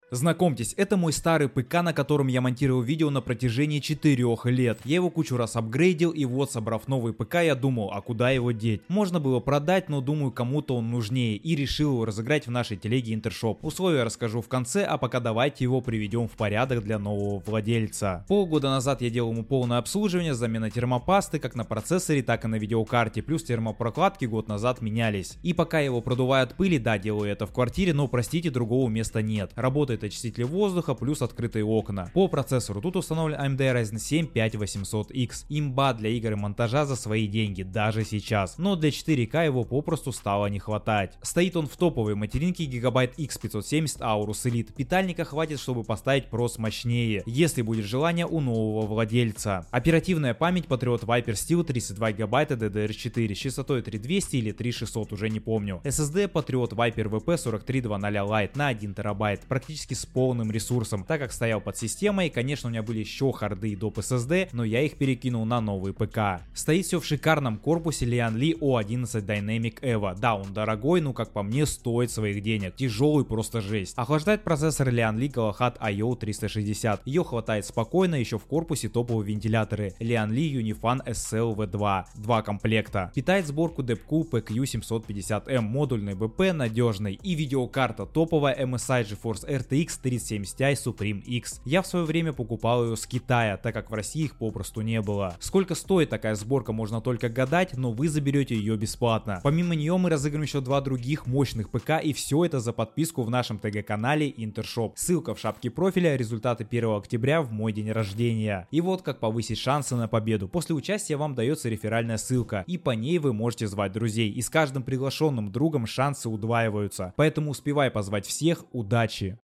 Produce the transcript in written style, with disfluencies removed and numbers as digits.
Знакомьтесь, это мой старый ПК, на котором я монтировал видео на протяжении 4 лет. Я его кучу раз апгрейдил, и вот, собрав новый ПК, я думал, а куда его деть? Можно было продать, но думаю, кому-то он нужнее, и решил его разыграть в нашей телеге Интершоп. Условия расскажу в конце, а пока давайте его приведем в порядок для нового владельца. Полгода назад я делал ему полное обслуживание, замена термопасты как на процессоре, так и на видеокарте, плюс термопрокладки год назад менялись. И пока я его продуваю от пыли, да, делаю это в квартире, но простите, другого места нет. Работает очиститель воздуха плюс открытые окна. По процессору тут установлен AMD Ryzen 7 5800X. Имба для игр и монтажа за свои деньги, даже сейчас. Но для 4К его попросту стало не хватать. Стоит он в топовой материнке Gigabyte X570 Aorus Elite. Питальника хватит, чтобы поставить прос мощнее, если будет желание у нового владельца. Оперативная память Patriot Viper Steel 32 ГБ DDR4 с частотой 3200 или 3600, уже не помню. SSD Patriot Viper VP 4300 Lite на 1 ТБ, практически с полным ресурсом, так как стоял под системой, и, конечно, у меня были еще харды и доп SSD, но я их перекинул на новый ПК. Стоит все в шикарном корпусе Lian Li O11 Dynamic Evo. Да, он дорогой, но как по мне стоит своих денег. Тяжелый просто жесть. Охлаждает процессор Lian Li Galahad IO 360. Ее хватает спокойно, еще в корпусе топовые вентиляторы Lian Li Unifan SL V2. 2 комплекта. Питает сборку Deepcool PQ750M, модульный БП надежный, и видеокарта топовая MSI GeForce RTX 3070 Ti Supreme X. Я в свое время покупал ее с Китая, так как в России их попросту не было. Сколько стоит такая сборка, можно только гадать, но вы заберете ее бесплатно. Помимо нее мы разыграем еще 2 других мощных ПК, и все это за подписку в нашем ТГ-канале Интершоп. Ссылка в шапке профиля, результаты 1 октября в мой день рождения. И вот как повысить шансы на победу. После участия вам дается реферальная ссылка, и по ней вы можете звать друзей. И с каждым приглашенным другом шансы удваиваются. Поэтому успевай позвать всех, удачи!